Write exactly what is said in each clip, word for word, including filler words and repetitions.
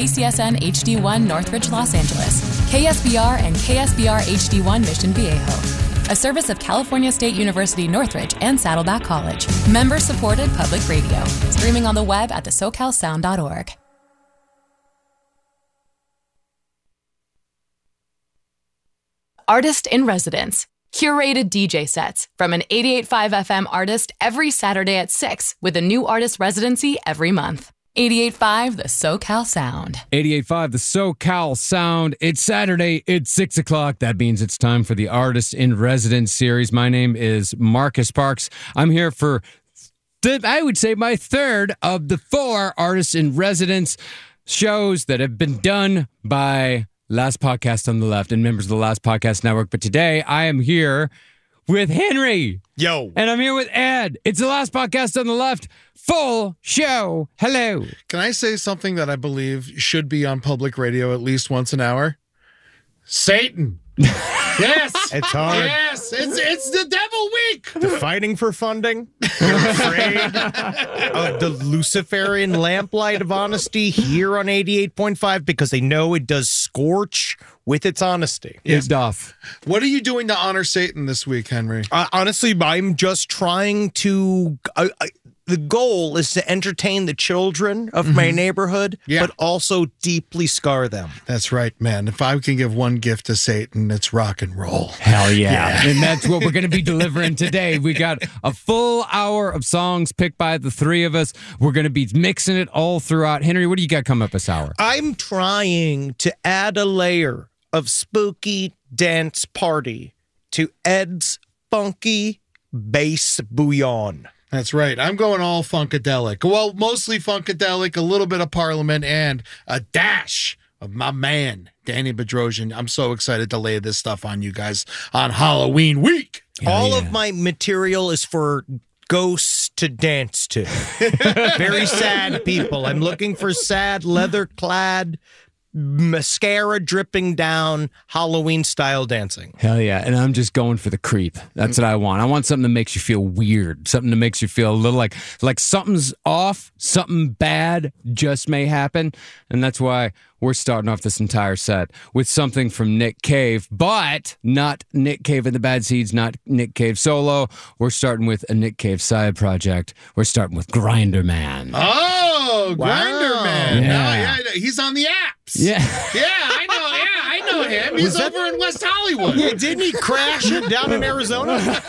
K C S N H D one Northridge, Los Angeles, K S B R and K S B R H D one Mission Viejo. A service of California State University Northridge and Saddleback College. Member-supported public radio. Streaming on the web at the socal sound dot org. Artist in Residence. Curated D J sets from an eighty-eight point five F M artist every Saturday at six with a new artist residency every month. eighty-eight point five The SoCal Sound. eighty-eight point five The SoCal Sound. It's Saturday. It's six o'clock. That means it's time for the Artist in Residence series. My name is Marcus Parks. I'm here for, th- I would say, my third of the four Artists in Residence shows that have been done by Last Podcast on the Left and members of the Last Podcast Network. But today I am here with Henry. Yo. And I'm here with Ed. It's the Last Podcast on the Left. Full show. Hello. Can I say something that I believe should be on public radio at least once an hour? Satan. Yes. It's hard. Yes. It's it's the devil week. The fighting for funding. You're afraid of the Luciferian lamplight of honesty here on eighty-eight point five because they know it does scorch with its honesty. It doth. What are you doing to honor Satan this week, Henry? Uh, honestly, I'm just trying to... Uh, I, the goal is to entertain the children of mm-hmm. my neighborhood, yeah. but also deeply scar them. That's right, man. If I can give one gift to Satan, it's rock and roll. Hell yeah. yeah. And that's what we're going to be delivering today. We got a full hour of songs picked by the three of us. We're going to be mixing it all throughout. Henry, what do you got coming up this hour? I'm trying to add a layer of spooky dance party to Ed's funky bass bouillon. That's right. I'm going all funkadelic. Well, mostly funkadelic, a little bit of Parliament, and a dash of my man, Danny Bedrosian. I'm so excited to lay this stuff on you guys on Halloween week. Hell all yeah. of my material is for ghosts to dance to. Very sad people. I'm looking for sad, leather-clad, mascara dripping down Halloween style dancing. Hell yeah. And I'm just going for the creep. That's what I want. I want something that makes you feel weird. Something that makes you feel a little like like something's off, something bad just may happen. And that's why we're starting off this entire set with something from Nick Cave, but not Nick Cave and the Bad Seeds, not Nick Cave solo. We're starting with a Nick Cave side project. We're starting with Grinder Man. Oh, wow. Grinder Man. Yeah. No, yeah, he's on the apps. Yeah. Yeah, I know. Yeah, I know him. He's that, over in West Hollywood. Yeah, didn't he crash it down in Arizona?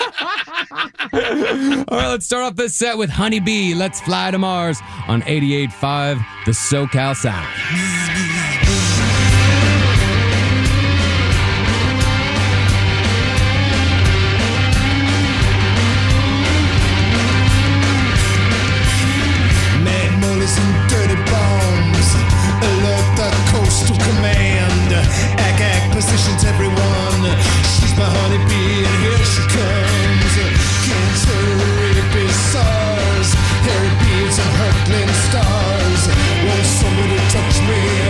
All right, let's start off this set with Honeybee. Let's Fly to Mars on eighty-eight point five The SoCal Sound. And dirty bombs alert the coastal command. Ack ack positions everyone. She's my honeybee and here she comes. Cancer, rabies, SARS, hairy beads and hurtling stars. Won't somebody touch me?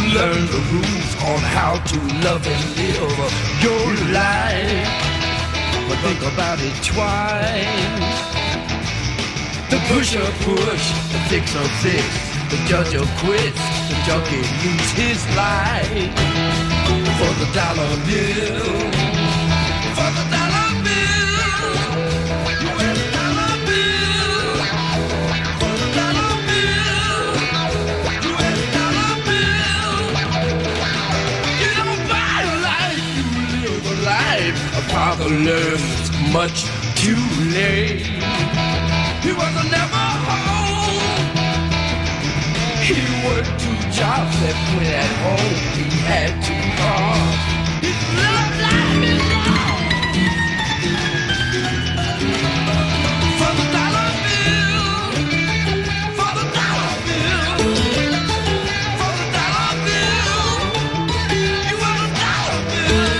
learn the rules on how to love and live your life. But think about it twice. The pusher push, the fixer fix, the judge quits, the junkie lose his life. For the dollar bill, for the dollar bill, U S dollar bill, for the dollar bill, U S dollar bill. You don't buy a life, you live a life. A father learns much too late. He was never home. He worked two jobs that when at home he had two cars. His love life is long. For the dollar bill, for the dollar bill, for the dollar bill, you want a dollar bill.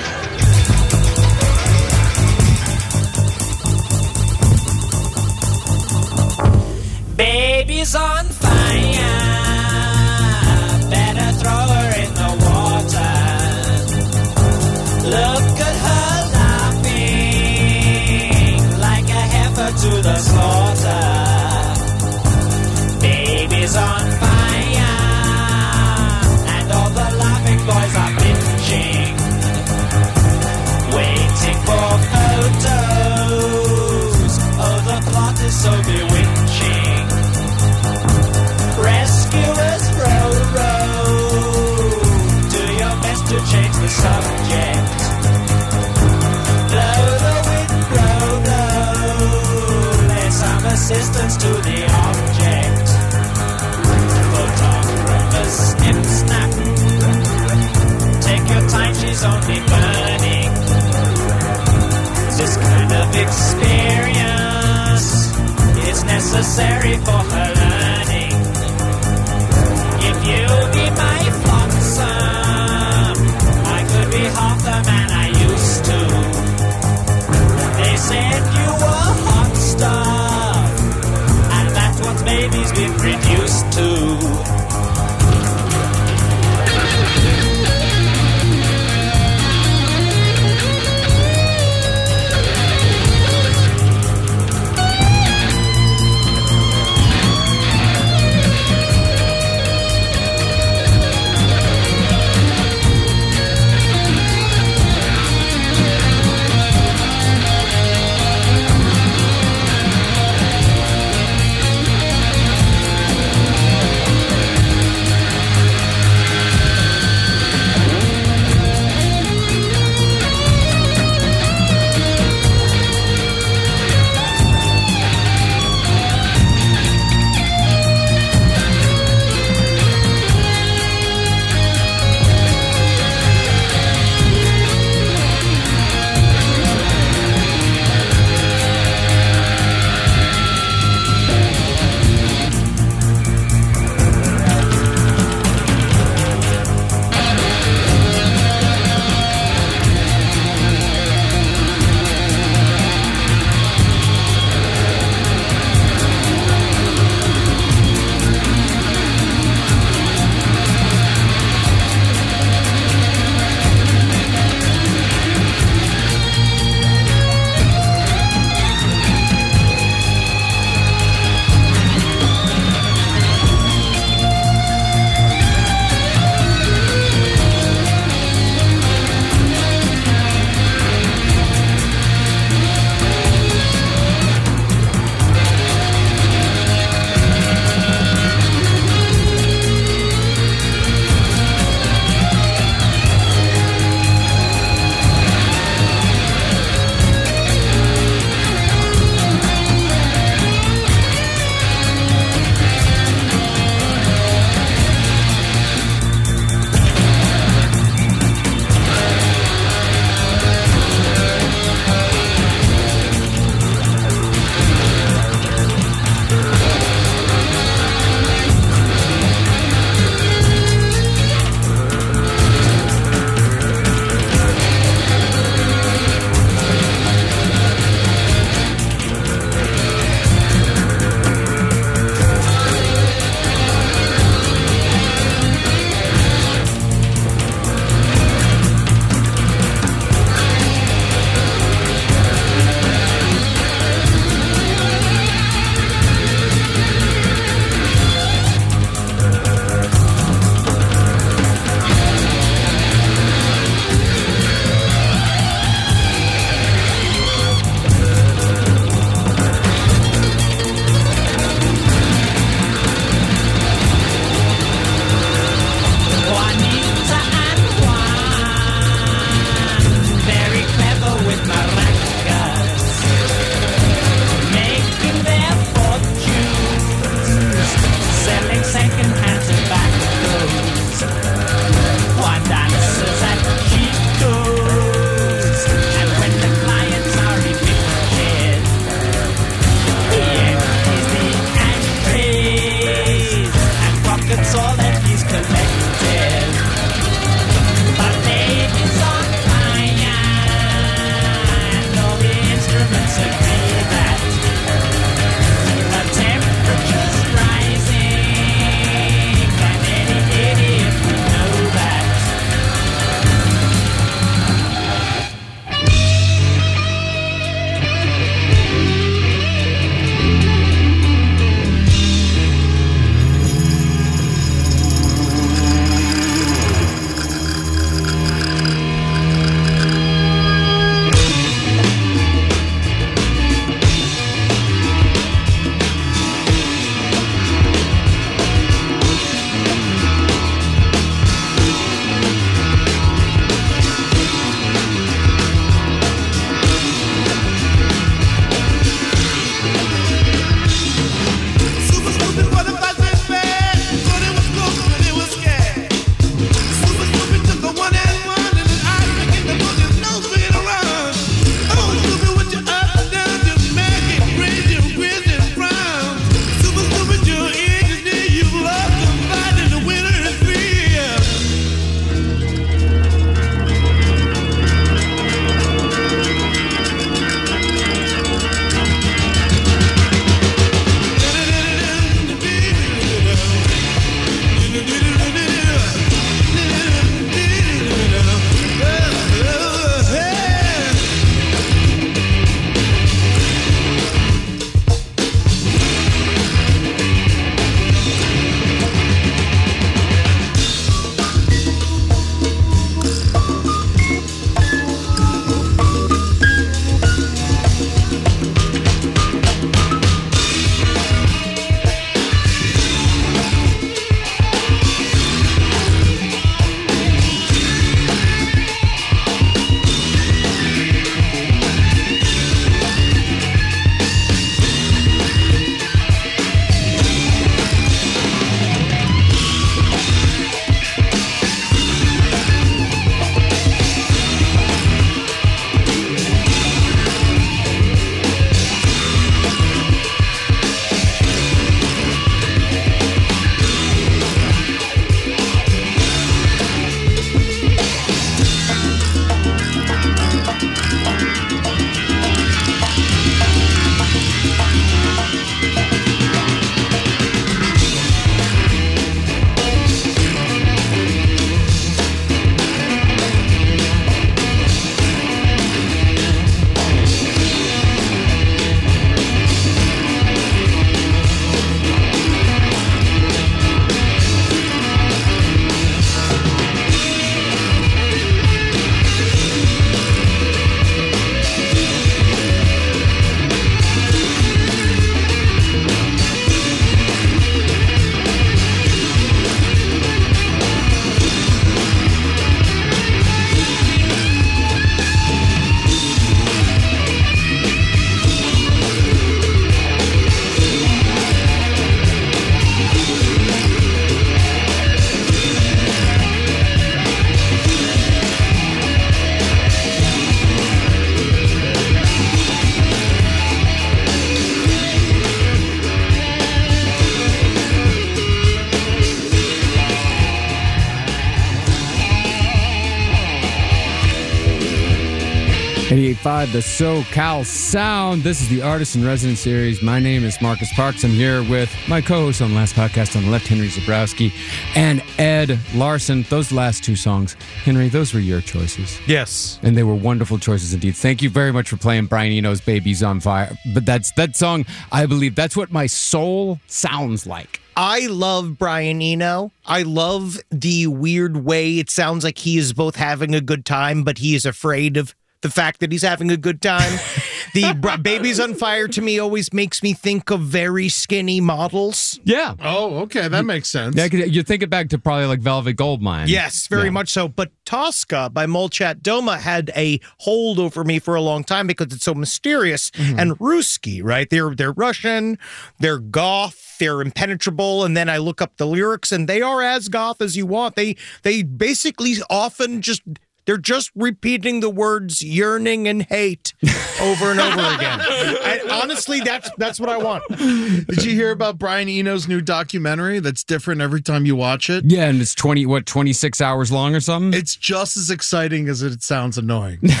eighty-eight point five, the SoCal Sound. This is the Artist in Residence series. My name is Marcus Parks. I'm here with my co-host on the last podcast on the left, Henry Zabrowski, and Ed Larson. Those last two songs, Henry, those were your choices. Yes. And they were wonderful choices indeed. Thank you very much for playing Brian Eno's Baby's on Fire. But that's that song, I believe, that's what my soul sounds like. I love Brian Eno. I love the weird way it sounds like he is both having a good time, but he is afraid of the fact that he's having a good time. The br- Baby's on Fire to me always makes me think of very skinny models. Yeah. Oh, okay. That makes sense. Yeah, 'cause you think it back to probably like Velvet Goldmine. Yes, very Yeah. much so. But Tosca by Molchat Doma had a hold over me for a long time because it's so mysterious and Ruski, right? They're they're Russian, they're goth, they're impenetrable, and then I look up the lyrics and they are as goth as you want. They they basically often just they're just repeating the words yearning and hate over and over again. And honestly, that's that's what I want. Did you hear about Brian Eno's new documentary that's different every time you watch it? Yeah, and it's twenty, what, twenty-six hours long or something? It's just as exciting as it sounds annoying. He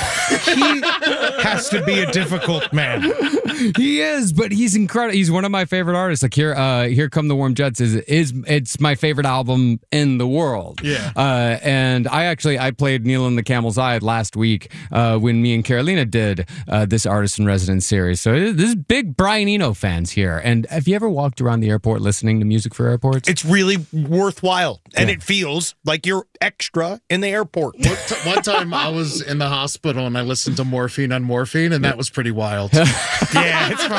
has to be a difficult man. He is, but he's incredible. He's one of my favorite artists. Like here, uh, Here Come the Warm Jets is is it's my favorite album in the world. Yeah. Uh, and I actually I played Neil and the Camel's Eye last week uh, when me and Carolina did uh, this Artist in Residence series. So this is big Brian Eno fans here. And have you ever walked around the airport listening to music for airports? It's really worthwhile, and Yeah. it feels like you're extra in the airport. One, t- one time I was in the hospital and I listened to Morphine on Morphine, and that was pretty wild. Yeah, it's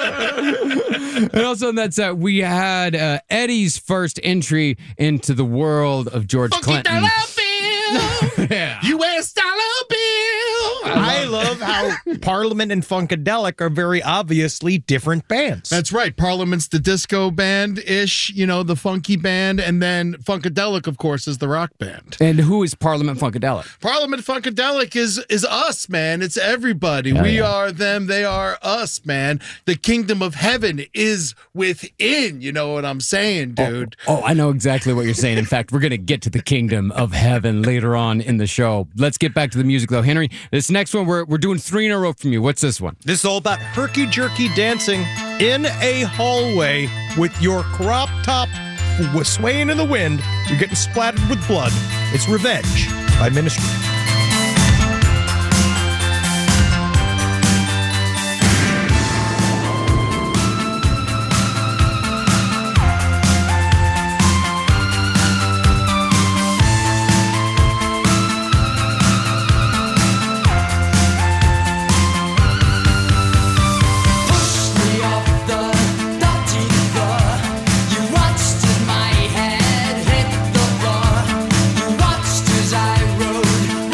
fun. And also in that set, we had uh, Eddie's first entry into the world of George Clinton. Yeah. U S dollar bill. I love how Parliament and Funkadelic are very obviously different bands. That's right. Parliament's the disco band-ish, you know, the funky band, and then Funkadelic, of course, is the rock band. And who is Parliament Funkadelic? Parliament Funkadelic is is us, man. It's everybody. we yeah. are them. They are us, man. The kingdom of heaven is within. You know what I'm saying, dude? Oh, I know exactly what you're saying. In fact, we're going to get to the kingdom of heaven later on in the show. Let's get back to the music, though. Henry, this next one, we're, we're doing three in a row from you. What's this one? This is all about herky-jerky dancing in a hallway with your crop top swaying in the wind. You're getting splattered with blood. It's Revenge by Ministry. You watched as I rode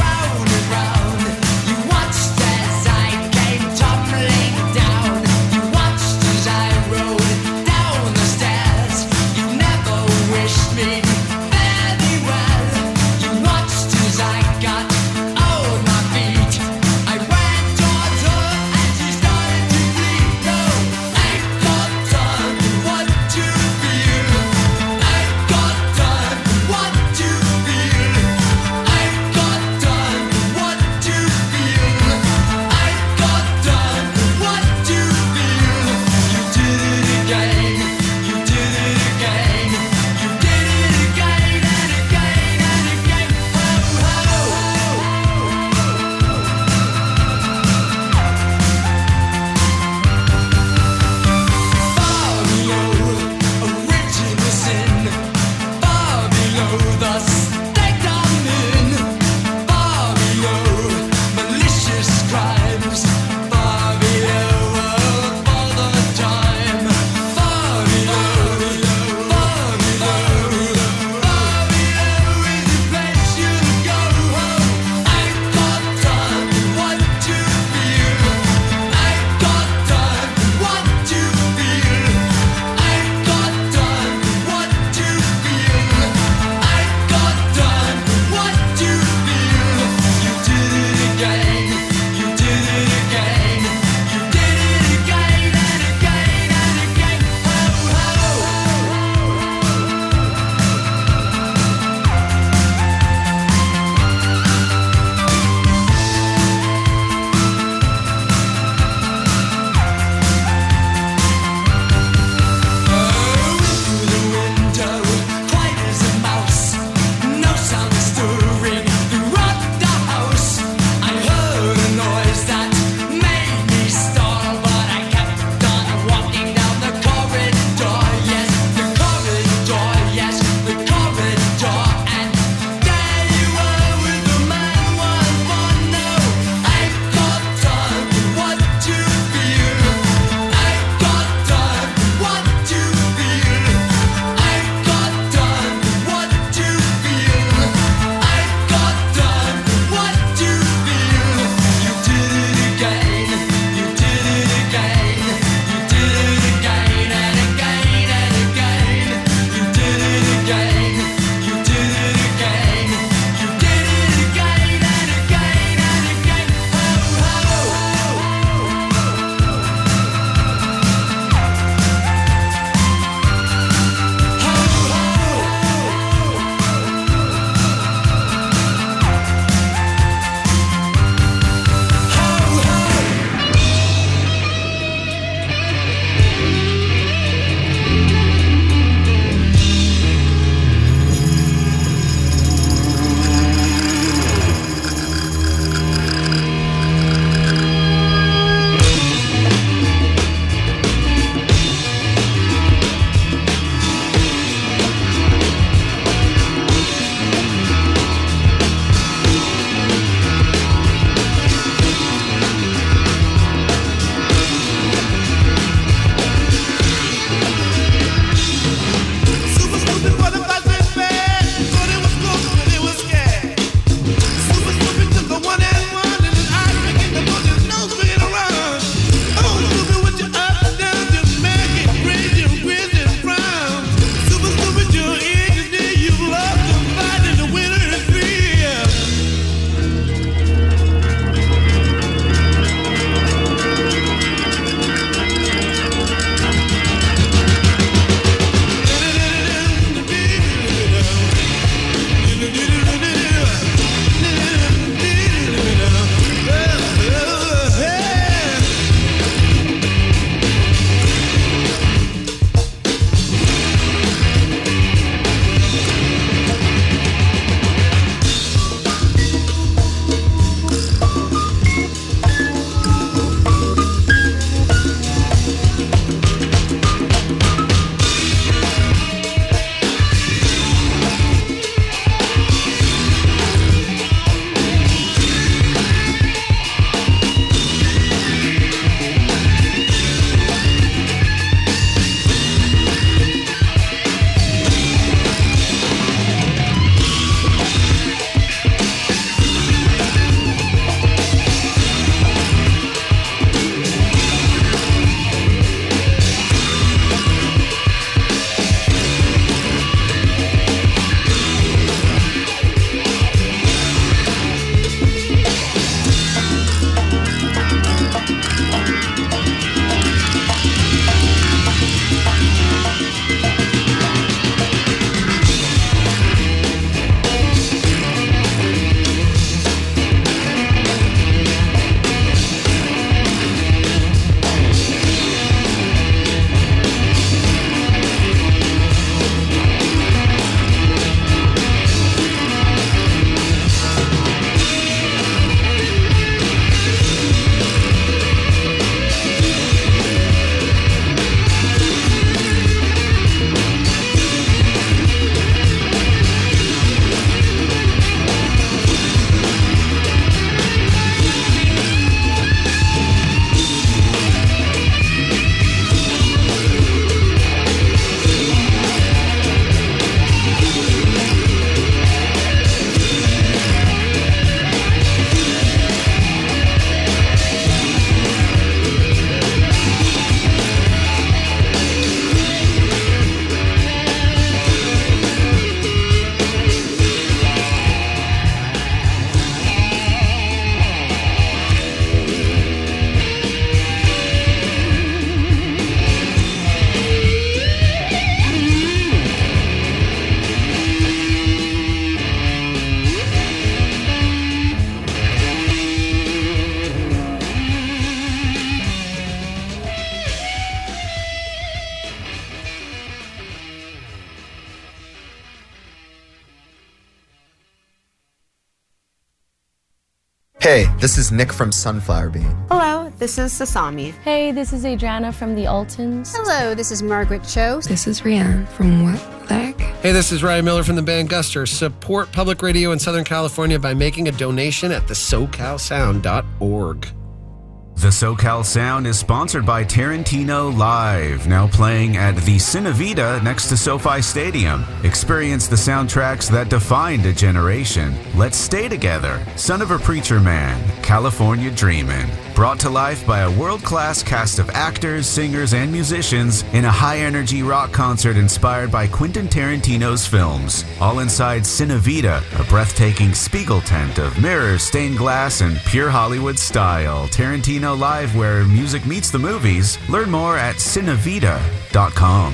Hey, this is Nick from Sunflower Bean. Hello, this is Sasami. Hey, this is Adriana from the Altons. Hello, this is Margaret Cho. This is Rianne from What Leg. Hey, this is Ryan Miller from the band Guster. Support public radio in Southern California by making a donation at the so cal sound dot org. The SoCal Sound is sponsored by Tarantino Live, now playing at the Cinevita next to SoFi Stadium. Experience the soundtracks that defined a generation. Let's Stay Together, Son of a Preacher Man, California Dreamin'. Brought to life by a world-class cast of actors, singers, and musicians in a high-energy rock concert inspired by Quentin Tarantino's films. All inside Cinevita, a breathtaking Spiegel tent of mirrors, stained glass, and pure Hollywood style. Tarantino Live, where music meets the movies. Learn more at cinevita dot com.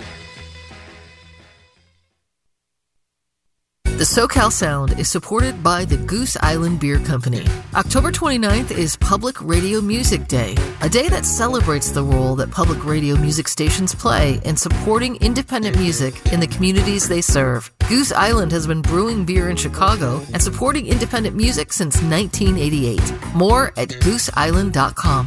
The SoCal Sound is supported by the Goose Island Beer Company. October twenty-ninth is Public Radio Music Day, a day that celebrates the role that public radio music stations play in supporting independent music in the communities they serve. Goose Island has been brewing beer in Chicago and supporting independent music since nineteen eighty-eight. More at goose island dot com.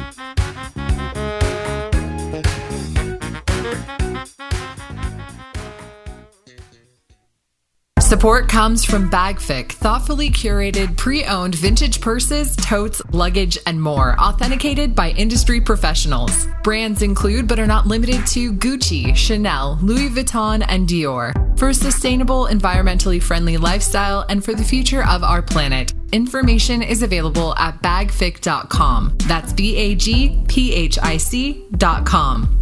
Support comes from BagFic, thoughtfully curated, pre-owned vintage purses, totes, luggage, and more, authenticated by industry professionals. Brands include, but are not limited to, Gucci, Chanel, Louis Vuitton, and Dior. For a sustainable, environmentally friendly lifestyle and for the future of our planet. Information is available at bagfic dot com. That's B A G P H I C dot com.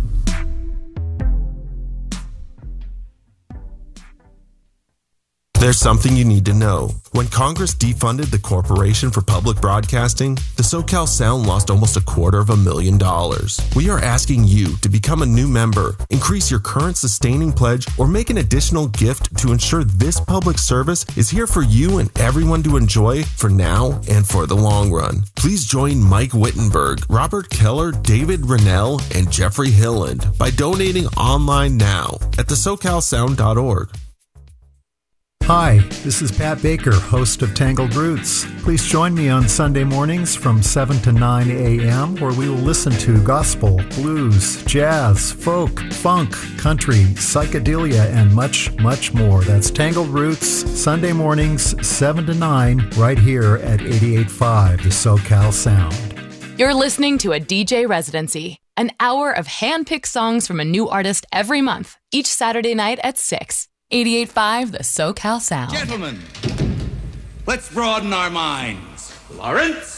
There's something you need to know. When Congress defunded the Corporation for Public Broadcasting, the SoCal Sound lost almost a quarter of a million dollars. We are asking you to become a new member, increase your current sustaining pledge, or make an additional gift to ensure this public service is here for you and everyone to enjoy for now and for the long run. Please join Mike Wittenberg, Robert Keller, David Rennell, and Jeffrey Hilland by donating online now at the so cal sound dot org. Hi, this is Pat Baker, host of Tangled Roots. Please join me on Sunday mornings from seven to nine a.m. where we will listen to gospel, blues, jazz, folk, funk, country, psychedelia, and much, much more. That's Tangled Roots, Sunday mornings, seven to nine, right here at eighty-eight point five, the SoCal Sound. You're listening to a D J Residency, an hour of hand-picked songs from a new artist every month, each Saturday night at six. eighty-eight point five, the SoCal Sound. Gentlemen, let's broaden our minds. Lawrence?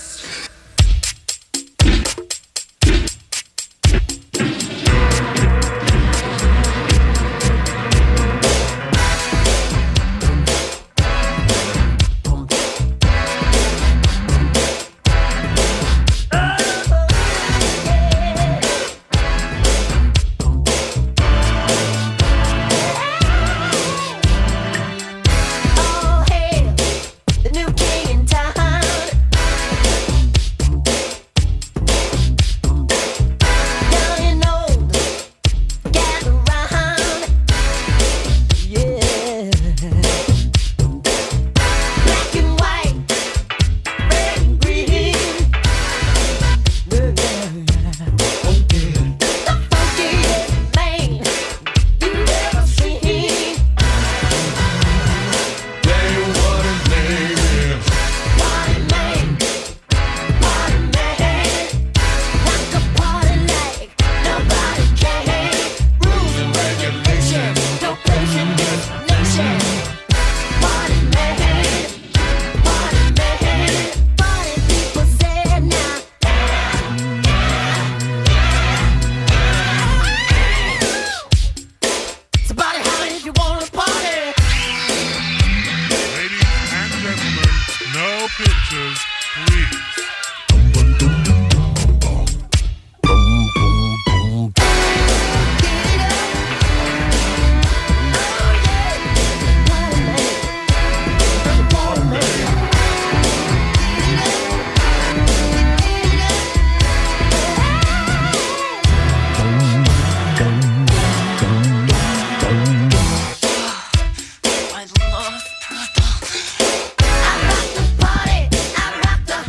I rock the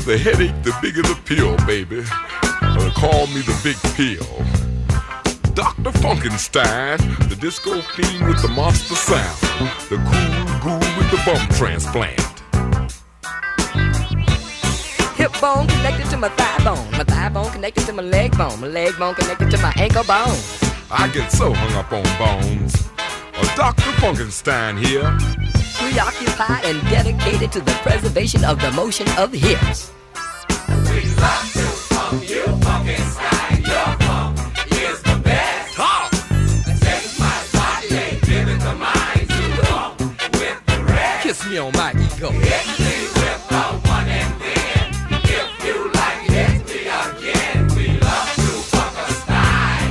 the headache, the bigger the pill, baby. Uh, call me the big pill. Doctor Funkenstein, the disco fiend with the monster sound. The cool ghoul with the bum transplant. Hip bone connected to my thigh bone. My thigh bone connected to my leg bone. My leg bone connected to my ankle bone. I get so hung up on bones. Uh, Doctor Funkenstein here. Preoccupied and dedicated to the preservation of the motion of hips. We love to funk you, Funkenstein. Your funk is the best. Talk! Take my body and give it to mine to funk with the rest. Kiss me on my ego. Hit me with the one and then. If you like, hit me again. We love to Funkenstein.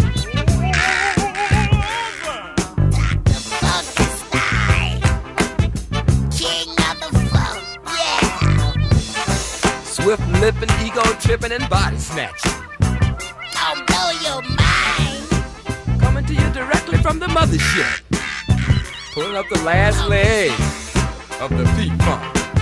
Funkenstein, king of the funk, yeah. Swift lipping, ego tripping, and body snatching. I'll blow your mind. Coming to you directly from the mothership. Pulling up the last leg of the beat funk.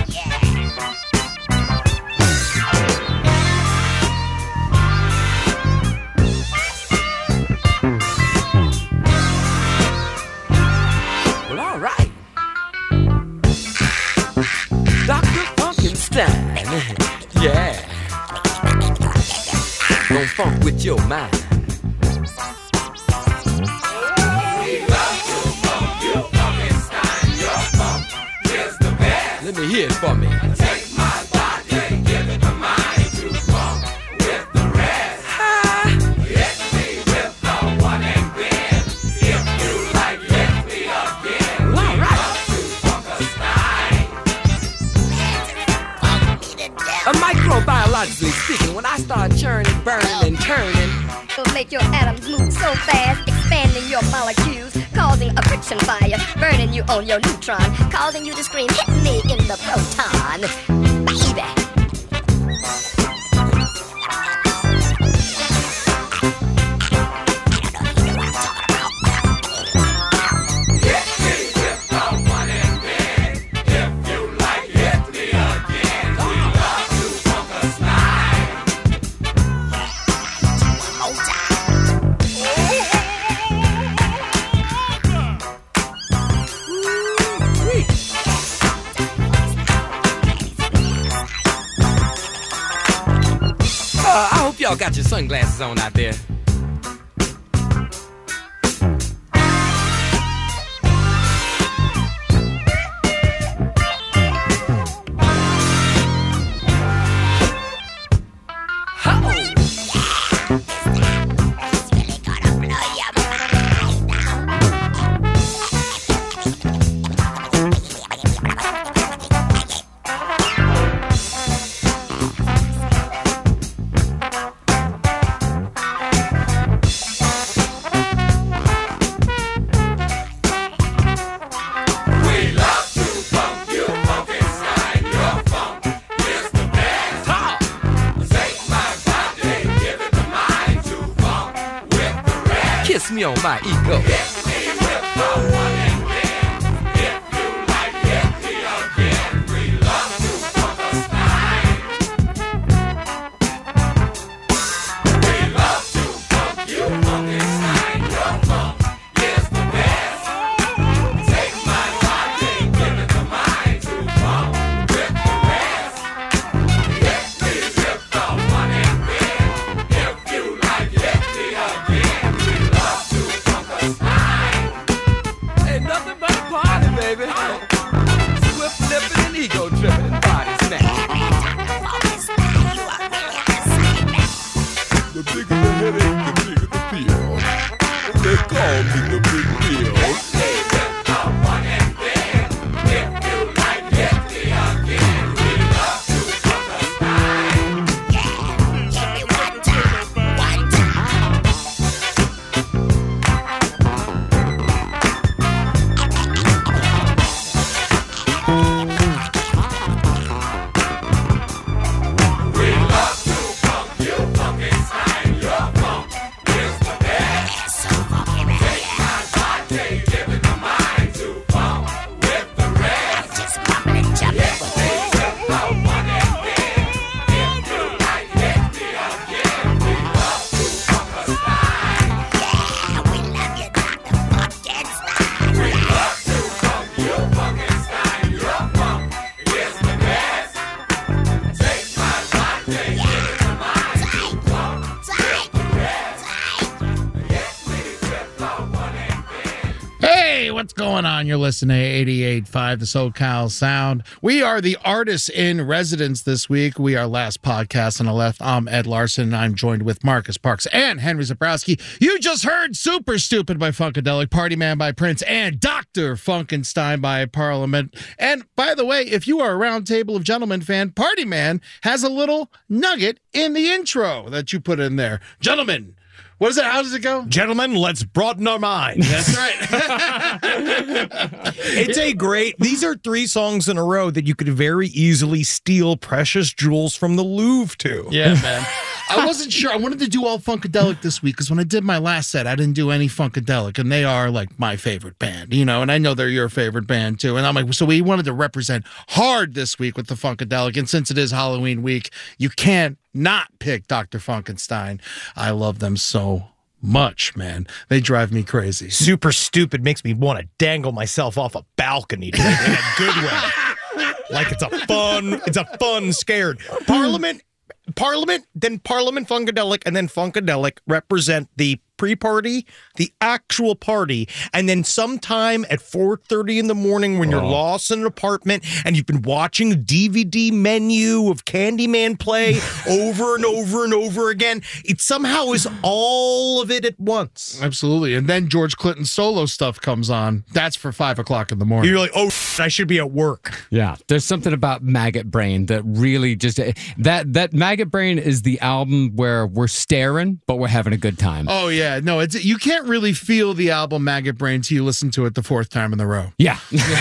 Well, all right. Doctor Funkenstein. Yeah. Don't funk with your mind. Let me hear it for me. Take my body and give it to mine to funk with the rest. Ah. Hit me with the one and then. If you like, hit me again. Well, all right. A microbiologically speaking, when I start churning, burning, and turning, It'll make your atoms move so fast, expanding your molecules, causing a friction fire, burning you on your neutron, causing you to scream, hit me in the proton, baby. Y'all got your sunglasses on out there. Kiss me on my ego. Give it what's going on? You're listening to eighty-eight point five, the SoCal Sound. We are the artists in residence this week. We are Last Podcast on the Left. I'm Ed Larson, and I'm joined with Marcus Parks and Henry Zabrowski. You just heard Super Stupid by Funkadelic, Party Man by Prince, and Doctor Funkenstein by Parliament. And by the way, if you are a Round Table of Gentlemen fan, Party Man has a little nugget in the intro that you put in there. Gentlemen, what is it? How does it go? Gentlemen, let's broaden our minds. That's right. It's a great, these are three songs in a row that you could very easily steal precious jewels from the Louvre to. Yeah, man. I wasn't sure. I wanted to do all Funkadelic this week because when I did my last set, I didn't do any Funkadelic, and they are like my favorite band, you know, and I know they're your favorite band too. And I'm like, so we wanted to represent hard this week with the Funkadelic, and since it is Halloween week, you can't not pick Doctor Funkenstein. I love them so much, man. They drive me crazy. Super Stupid makes me want to dangle myself off a balcony dude, in a good way. Like it's a fun, it's a fun scared. Parliament, Parliament, then Parliament Funkadelic, and then Funkadelic represent the pre-party, the actual party, and then sometime at four thirty in the morning when you're Oh. lost in an apartment and you've been watching a D V D menu of Candyman play over and over and over again, it somehow is all of it at once. Absolutely. And then George Clinton's solo stuff comes on. That's for five o'clock in the morning. You're like, oh, I should be at work. Yeah, there's something about Maggot Brain that really just that that Maggot Brain is the album where we're staring, but we're having a good time. Oh, yeah. No, it's you can't really feel the album Maggot Brain until you listen to it the fourth time in the row. Yeah.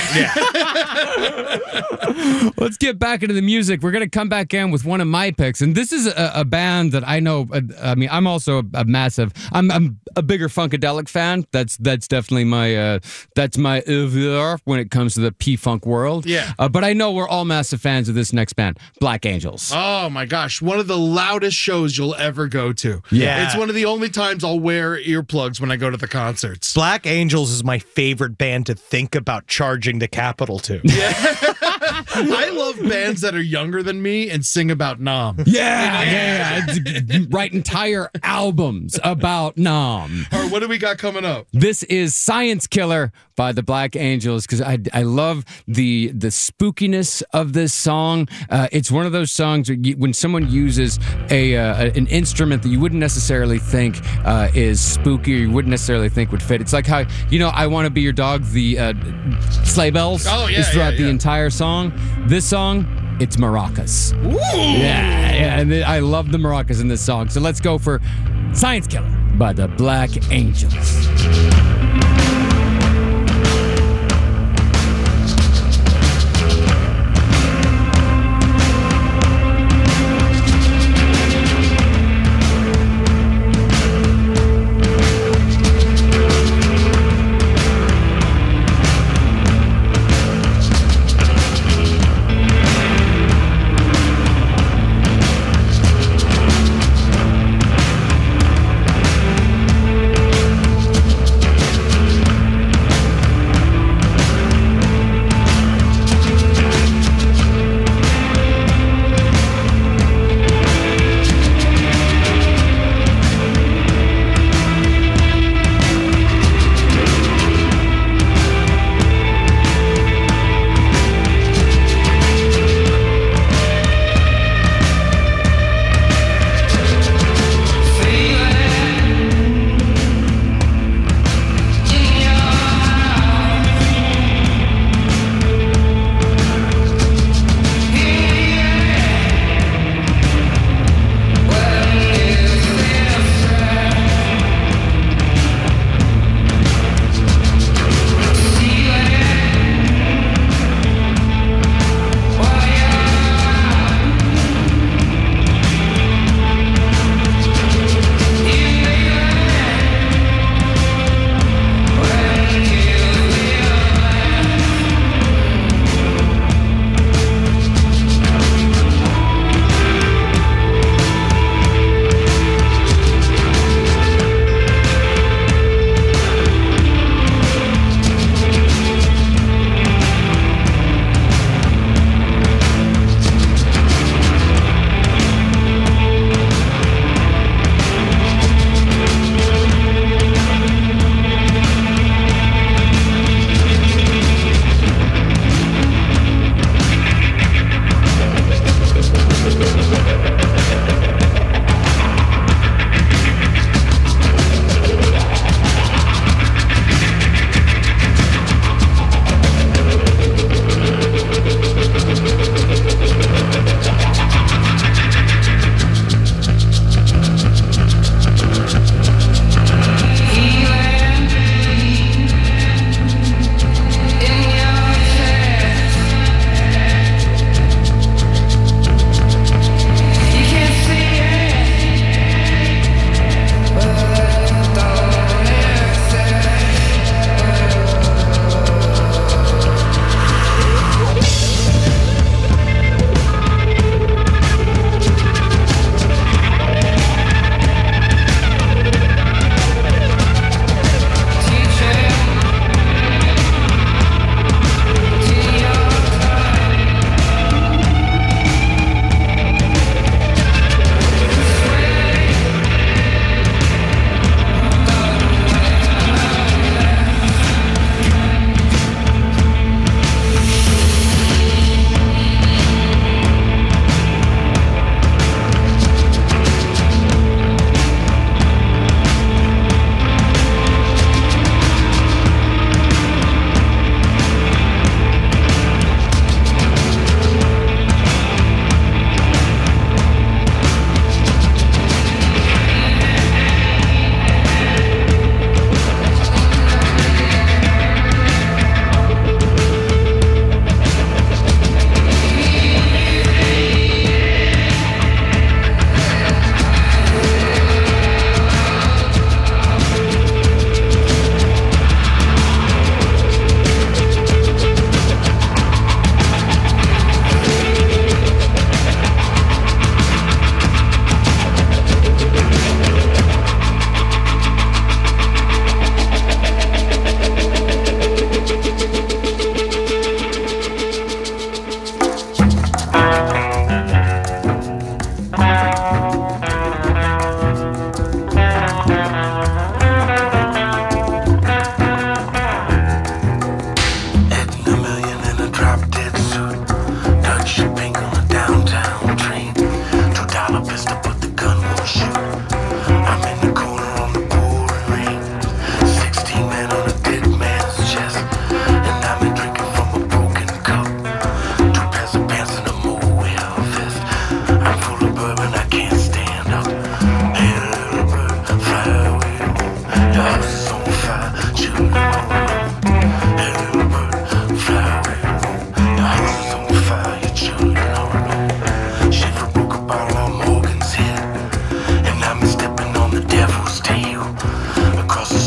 Let's get back into the music. We're going to come back in with one of my picks. And this is a, a band that I know. Uh, I mean, I'm also a, a massive, I'm, I'm a bigger Funkadelic fan. That's that's definitely my, uh, that's my oeuvre when it comes to the P-Funk world. Yeah. Uh, but I know we're all massive fans of this next band, Black Angels. Oh, my gosh. One of the loudest shows you'll ever go to. Yeah. It's one of the only times I'll wear earplugs when I go to the concerts. Black Angels is my favorite band to think about charging the Capitol to. I love bands that are younger than me and sing about Nam. Yeah, yeah, yeah. Write entire albums about Nam. Or what do we got coming up? This is Science Killer by the Black Angels because I, I love the the spookiness of this song. Uh, it's one of those songs where you, when someone uses a uh, an instrument that you wouldn't necessarily think uh, is spooky or you wouldn't necessarily think would fit. It's like how, you know, I Want to Be Your Dog, the uh, sleigh bells oh, yeah, is throughout yeah, the yeah. entire song. This song, it's maracas. Ooh. Yeah, yeah, and I love the maracas in this song. So let's go for Science Killer by the Black Angels. Thank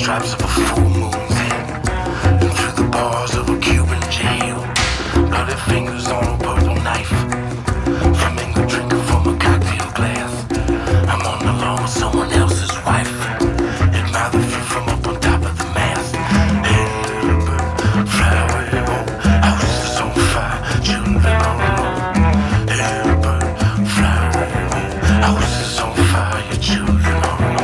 stripes of a full moon's head, and through the bars of a Cuban jail, bloody fingers on a purple knife, flamingo drinking from a cocktail glass. I'm on the lawn with someone else's wife, admire the view from up on top of the mast. Hey, little bird, fly away home, house is on fire, children all alone. Hey, little bird, fly away home, house is on fire, your children all alone.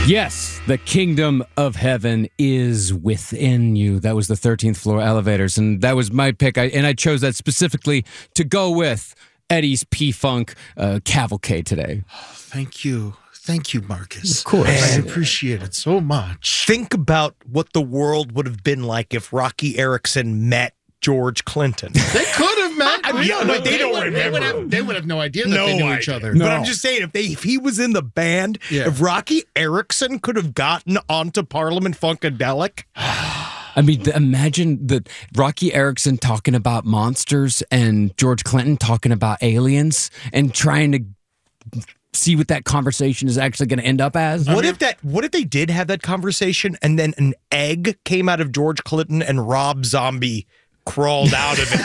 Yes, the kingdom of heaven is within you. That was the thirteenth Floor Elevators, and that was my pick. I, and I chose that specifically to go with Eddie's P-Funk uh, Cavalcade today. Thank you. Thank you, Marcus. Of course. I appreciate it so much. Think about what the world would have been like if Rocky Erickson met George Clinton. They could have met. I mean, yeah, but they, they don't would, they, would remember. have, they would have no idea that No they knew idea. each other. But I'm just saying, if they if he was in the band, Yeah. if Rocky Erickson could have gotten onto Parliament Funkadelic, I mean, the, imagine the Rocky Erickson talking about monsters and George Clinton talking about aliens and trying to see what that conversation is actually going to end up as. what if that? What if they did have that conversation and then an egg came out of George Clinton and Rob Zombie crawled out of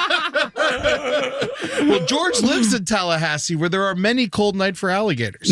it? Well, George lives in Tallahassee, where there are many cold night for alligators.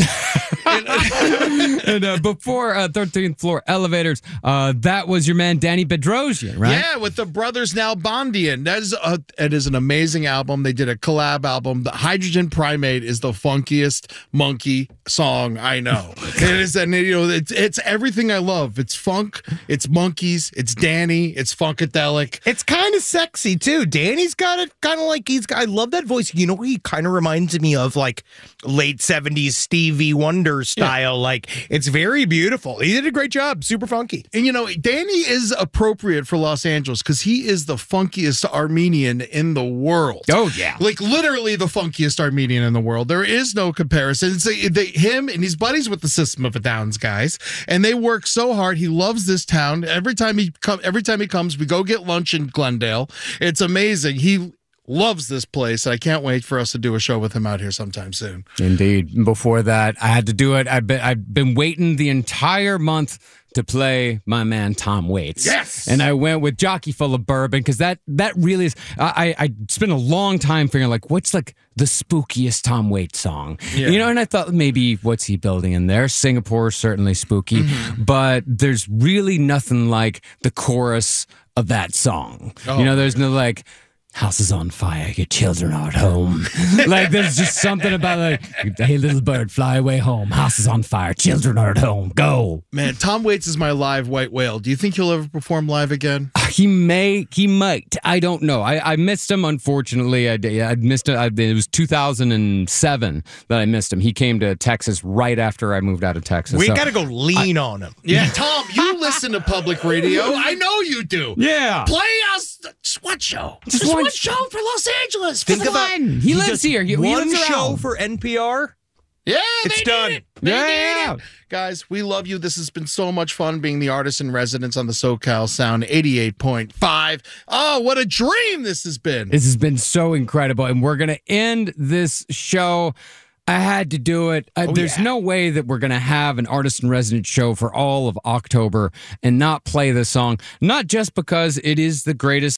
and uh, before uh, thirteenth Floor Elevators, uh, that was your man Danny Bedrosian, right? Yeah, with the Brothers Now Bondian. That is a, it is an amazing album. They did a collab album. The Hydrogen Primate is the funkiest monkey song I know. It is, and you know, it's it's everything I love. It's funk. It's monkeys. It's Danny. It's funkadelic. It's kind of sexy too. Danny's got it, kind of like he's. I love that voice. You know, he kind of reminds me of like late seventies Stevie Wonder style. Yeah. Like it's very beautiful. He did a great job. Super funky. And you know, Danny is appropriate for Los Angeles because he is the funkiest Armenian in the world. Oh yeah, like literally the funkiest Armenian in the world. There is no comparison. It's a, they, him and he's buddies with the System of a Downs guys, and they work so hard. He loves this town. Every time he come, every time he comes, we go get lunch in Glendale. It's amazing. He loves this place. I can't wait for us to do a show with him out here sometime soon. Indeed. Before that, I had to do it. I've been, I've been waiting the entire month to play my man Tom Waits. Yes! And I went with Jockey Full of Bourbon because that that really is. I, I spent a long time figuring like what's like the spookiest Tom Waits song. Yeah. You know, and I thought maybe what's he building in there? Singapore is certainly spooky, mm-hmm. but there's really nothing like the chorus of that song. Oh, you know, there's no like, house is on fire, your children are at home. Like, there's just something about like, hey, little bird, fly away home. House is on fire, children are at home. Go. Man, Tom Waits is my live white whale. Do you think he'll ever perform live again? He may, he might. I don't know. I, I missed him, unfortunately. I, I missed it. I, it was two thousand seven that I missed him. He came to Texas right after I moved out of Texas. We so, got to go lean I, on him. Yeah, Tom, you listen to public radio. I know you do. Yeah. Play us just one show. Just, just one one show for Los Angeles. Think about he, he lives here. He, one he lives show around. for N P R. Yeah, it's they done. Need it. They yeah, need it. Guys, we love you. This has been so much fun being the artist in residence on the SoCal Sound eighty-eight point five. Oh, what a dream this has been. This has been so incredible, and we're gonna end this show. I had to do it. Uh, Oh, there's yeah. no way that we're going to have an artist in residence show for all of October and not play this song. Not just because it is the greatest